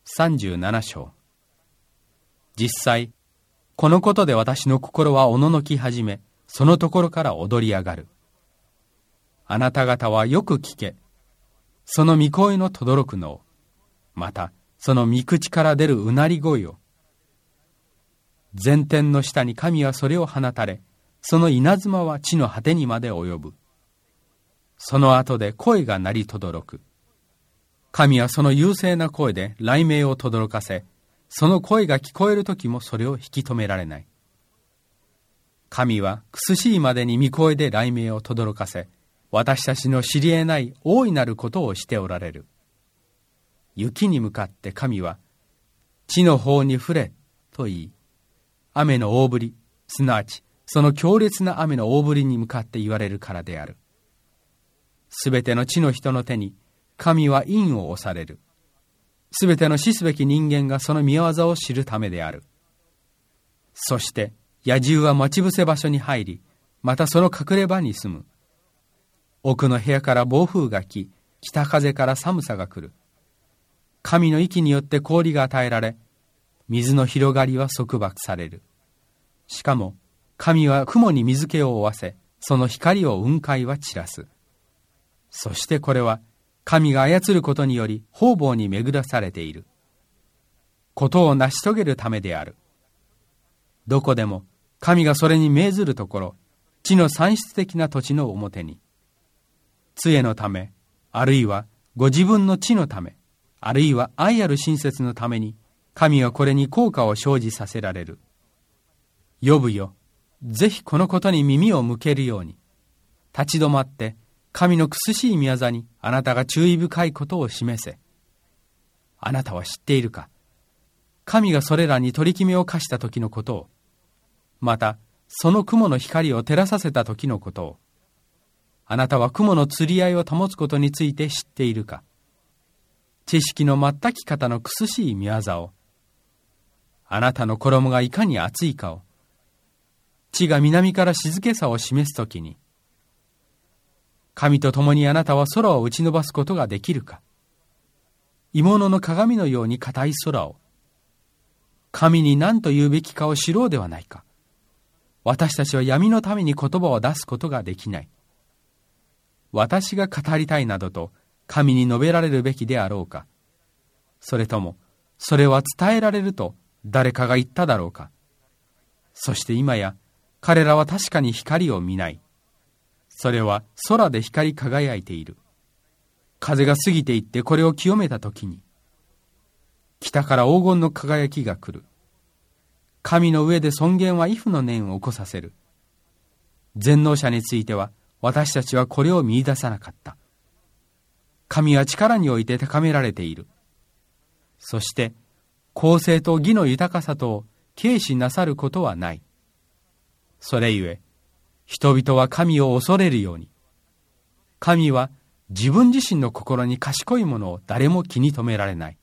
37章。実際、このことで私の心はおののき始め、そのところから踊り上がる。あなた方はよく聞け。その御声の轟くのを、またその御口から出るうなり声を。全天の下に神はそれを放たれ、その稲妻は地の果てにまで及ぶ。その後で声が鳴り轟く。神はその優勢な声で雷鳴を轟かせ、その声が聞こえるときもそれを引き止められない。神は苦しいまでに御声で雷鳴を轟かせ、私たちの知り得ない大いなることをしておられる。雪に向かって神は、地の方に降れと言い、雨の大降り、すなわちその強烈な雨の大降りに向かって言われるからである。すべての地の人の手に神は印を押される。すべての死すべき人間がその御業を知るためである。そして野獣は待ち伏せ場所に入り、またその隠れ場に住む。奥の部屋から暴風が来、北風から寒さが来る。神の息によって氷が与えられ、水の広がりは束縛される。しかも神は雲に水気を負わせ、その光を雲海は散らす。そしてこれは神が操ることにより方々に巡らされている。ことを成し遂げるためである。どこでも神がそれに命ずるところ、地の産出的な土地の表に、杖のため、あるいはご自分の地のため、あるいは愛ある親切のために、神はこれに効果を生じさせられる。ヨブよ、ぜひこのことに耳を向けるように、立ち止まって神の苦しい御業にあなたが注意深いことを示せ。あなたは知っているか。神がそれらに取り決めを課した時のことを、またその雲の光を照らさせた時のことを、あなたは雲の釣り合いを保つことについて知っているか。知識の全き方の苦しい御業を、あなたの衣がいかに厚いかを、地が南から静けさを示すときに、神と共にあなたは空を打ち伸ばすことができるか。鋳物の鏡のように固い空を、神に何と言うべきかを知ろうではないか。私たちは闇のために言葉を出すことができない。私が語りたいなどと神に述べられるべきであろうか。それともそれは伝えられると誰かが言っただろうか。そして今や彼らは確かに光を見ない。それは空で光り輝いている。風が過ぎていってこれを清めたときに、北から黄金の輝きが来る。神の上で尊厳は畏怖の念を起こさせる。全能者については私たちはこれを見出さなかった。神は力において高められている。そして公正と義の豊かさとを軽視なさることはない。それゆえ人々は神を恐れるように。神は自分自身の心に賢いものを誰も気に留められない。